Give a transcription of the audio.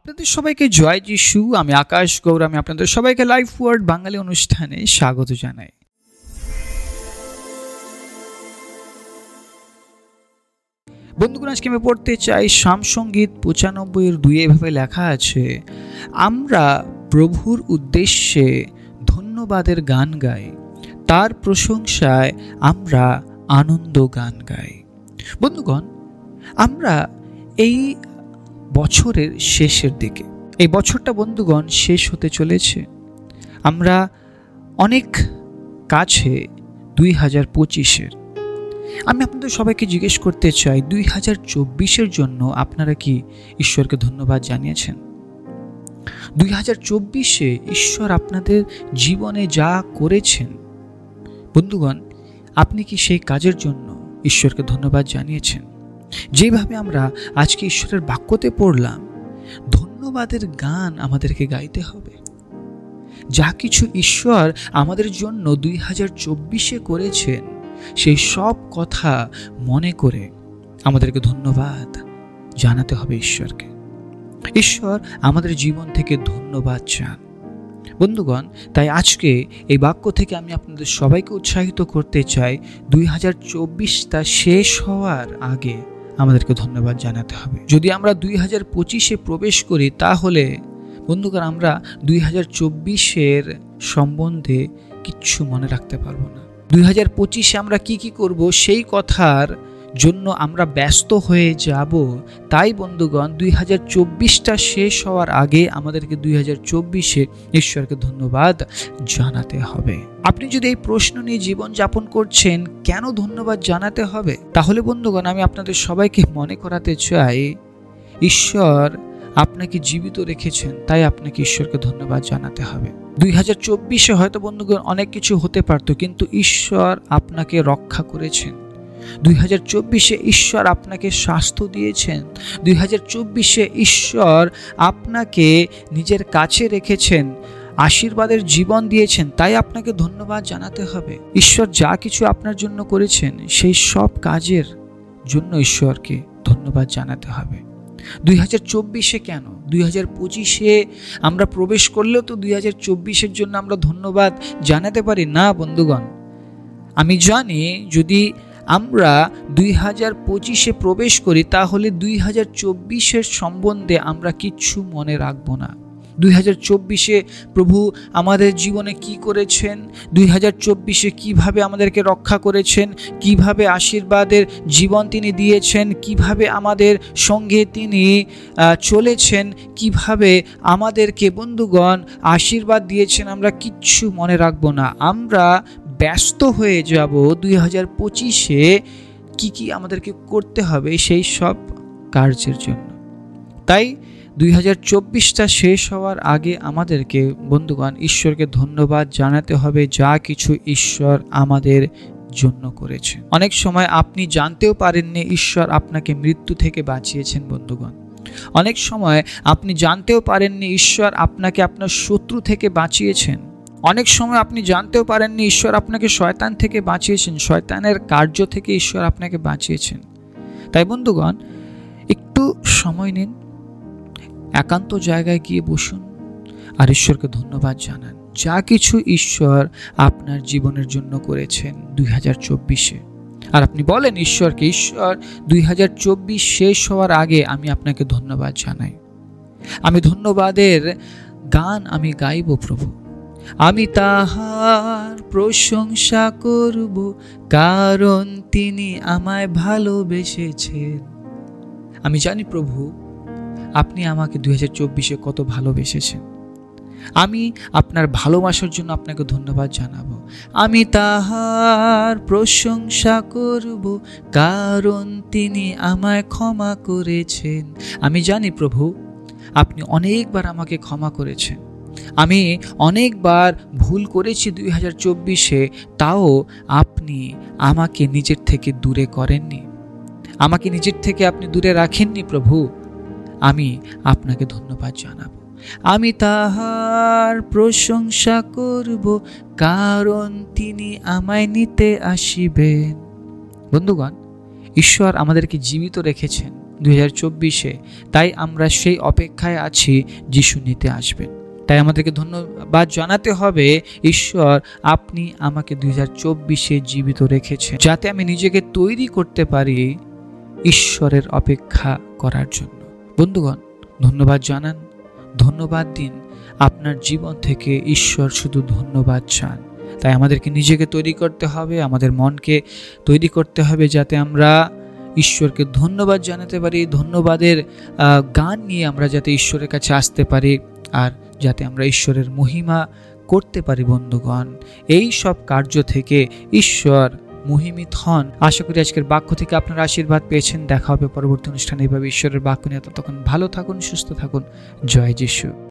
আপনাদের সবাইকে জয় যিশু। আমি আকাশ গৌর। আমি আপনাদের সবাইকে লাইফ ওয়ার্ড বাঙালি অনুষ্ঠানে স্বাগত জানাই। বন্ধুগণ, আজকে আমি পড়তে চাই সামসঙ্গীত 95:2। এভাবে লেখা আছে, আমরা প্রভুর উদ্দেশ্যে ধন্যবাদের গান গাই, তার প্রশংসায় আমরা আনন্দ গান গাই। বন্ধুগণ, আমরা এই বছরের শেষের দিকে, এই বছরটা বন্ধুগণ শেষ হতে চলেছে। আমরা অনেক কাছে 2025-এর। আমি আপনাদের সবাইকে জিজ্ঞেস করতে চাই, 2024-এর জন্য আপনারা কি ঈশ্বরকে ধন্যবাদ জানিয়েছেন? 2024-এ ঈশ্বর আপনাদের জীবনে যা করেছেন, বন্ধুগণ, আপনি কি সেই কাজের জন্য ঈশ্বরকে ধন্যবাদ জানিয়েছেন? যেভাবে আমরা আজকে ঈশ্বরের বাক্যতে পড়লাম, ধন্যবাদের গান আমাদেরকে গাইতে হবে। যা কিছু ঈশ্বর আমাদের জন্য 2024-এ করেছেন, সেই সব কথা মনে করে আমাদেরকে ধন্যবাদ জানাতে হবে ঈশ্বরকে। ঈশ্বর আমাদের জীবন থেকে ধন্যবাদ চান। বন্ধুগণ, তাই আজকে এই বাক্য থেকে আমি আপনাদের সবাইকে উৎসাহিত করতে চাই, 2024টা শেষ হওয়ার আগে আমাদেরকে ধন্যবাদ জানাতে হবে। যদি আমরা 2025-এ প্রবেশ করি, তাহলে বন্ধুগণ আমরা 2024-এর সম্বন্ধে কিচ্ছু মনে রাখতে পারবো না। 2025-এ আমরা কি করব সেই কথার জন্য আমরা ব্যস্ত হয়ে যাব। তাই বন্ধুগণ, 2024টা শেষ হওয়ার আগে আমাদেরকে 2024-এ ঈশ্বরকে ধন্যবাদ জানাতে হবে। আপনি যদি এই প্রশ্ন নিয়ে জীবন যাপন করছেন, কেন ধন্যবাদ জানাতে হবে, তাহলে বন্ধুগণ আমি আপনাদের সবাইকে মনে করাতে চাই, ঈশ্বর আপনাকে জীবিত রেখেছেন, তাই আপনাকে ঈশ্বরকে ধন্যবাদ জানাতে হবে। 2024-এ হয়তো বন্ধুগণ অনেক কিছু হতে পারত, কিন্তু ঈশ্বর আপনাকে রক্ষা করেছেন। 2024-এ ঈশ্বর আপনাকে স্বাস্থ্য দিয়েছেন। 2024-এ ঈশ্বর আপনাকে নিজের কাছে রেখেছেন, আশীর্বাদের জীবন দিয়েছেন, তাই আপনাকে ধন্যবাদ জানাতে হবে। ঈশ্বর যা কিছু আপনার জন্য করেছেন, সেই সব কাজের জন্য ঈশ্বরকে ধন্যবাদ জানাতে হবে। 2024-এ কেন, 2025-এ আমরা প্রবেশ করলেও তো 2024-এর জন্য আমরা ধন্যবাদ জানাতে পারি না। বন্ধুগণ, আমি জানি যদি আমরা 2025-এ প্রবেশ করি, তাহলে 2024-এর সম্বন্ধে আমরা কিচ্ছু মনে রাখবো না। 2024-এ প্রভু আমাদের জীবনে কি করেছেন, 2024-এ কিভাবে আমাদেরকে রক্ষা করেছেন, কিভাবে আশীর্বাদের জীবন তিনি দিয়েছেন, কিভাবে আমাদের সঙ্গে তিনি চলেছেন, কিভাবে আমাদেরকে বন্ধুগণ আশীর্বাদ দিয়েছেন, আমরা কিচ্ছু মনে রাখবো না। আমরা ব্যস্ত হয়ে যাব 2025-এ কি আমাদেরকে করতে হবে সেই সব কার্যের জন্য। তাই 2024টা শেষ হওয়ার আগে আমাদেরকে বন্ধুগণ ঈশ্বরকে ধন্যবাদ জানাতে হবে, যা কিছু ঈশ্বর আমাদের জন্য করেছে। অনেক সময় আপনি জানতেও পারেননি ঈশ্বর আপনাকে মৃত্যু থেকে বাঁচিয়েছেন। বন্ধুগণ, অনেক সময় আপনি জানতেও পারেননি ঈশ্বর আপনাকে আপনার শত্রু থেকে বাঁচিয়েছেন। অনেক সময় আপনি জানতেও পারেননি ঈশ্বর আপনাকে শয়তান থেকে বাঁচিয়েছেন, শয়তানের কার্য থেকে ঈশ্বর আপনাকে বাঁচিয়েছেন। তাই বন্ধুগণ, একটু সময় নিন, একান্ত জায়গায় গিয়ে বসুন আর ঈশ্বরকে ধন্যবাদ জানান, যা কিছু ঈশ্বর আপনার জীবনের জন্য করেছেন 2024-এ। আর আপনি বলেন ঈশ্বরকে, ঈশ্বর 2024 শেষ হওয়ার আগে আমি আপনাকে ধন্যবাদ জানাই। আমি ধন্যবাদের গান আমি গাইব প্রভু। আমি তাহার প্রশংসা করব, কারণ তিনি আমায় ভালোবেসেছেন। আমি জানি প্রভু আপনি আমাকে 2024-এ কত ভালোবেসেছেন। আমি আপনার ভালোবাসার জন্য আপনাকে ধন্যবাদ জানাবো। আমি তাহার প্রশংসা করব, কারণ তিনি আমায় ক্ষমা করেছেন। আমি জানি প্রভু আপনি অনেকবার আমাকে ক্ষমা করেছেন। আমি অনেকবার ভুল করেছি 2024-এ, তাও আপনি আমাকে নিজের থেকে দূরে করেননি, আমাকে নিজের থেকে আপনি দূরে রাখেননি। প্রভু আমি আপনাকে ধন্যবাদ জানাবো। আমি তাহার প্রশংসা করব, কারণ তিনি আমায় নিতে আসিবেন। বন্ধুগণ, ঈশ্বর আমাদেরকে জীবিত রেখেছেন, 2024-এ। তাই আমরা সেই অপেক্ষায় আছি যিশু নিতে আসবেন। তাই আমাদেরকে ধন্যবাদ জানাতে হবে, ঈশ্বর আপনি আমাকে 2024-এ জীবিত রেখেছেন, যাতে আমি নিজেকে তৈরি করতে পারি ঈশ্বরের অপেক্ষা করার জন্য। বন্ধুগণ, ধন্যবাদ জানান, ধন্যবাদ দিন। আপনার জীবন থেকে ঈশ্বর শুধু ধন্যবাদ চান। তাই আমাদেরকে নিজেকে তৈরি করতে হবে, আমাদের মনকে তৈরি করতে হবে, যাতে আমরা ঈশ্বরকে ধন্যবাদ জানাতে পারি। ধন্যবাদের গান নিয়ে আমরা যাতে ঈশ্বরের কাছে আসতে পারি, আর যাতে আমরা ঈশ্বরের মহিমা করতে পারি। বন্ধুগণ, এই সব কার্য থেকে ঈশ্বর মহিমিত হন। আশা করি আজকের বাক্য থেকে আপনারা আশীর্বাদ পেয়েছেন। দেখা হবে পরবর্তী অনুষ্ঠানে এইভাবে ঈশ্বরের বাক্য নিয়ে। ততক্ষণ ভালো থাকুন, সুস্থ থাকুন। জয় যিশু।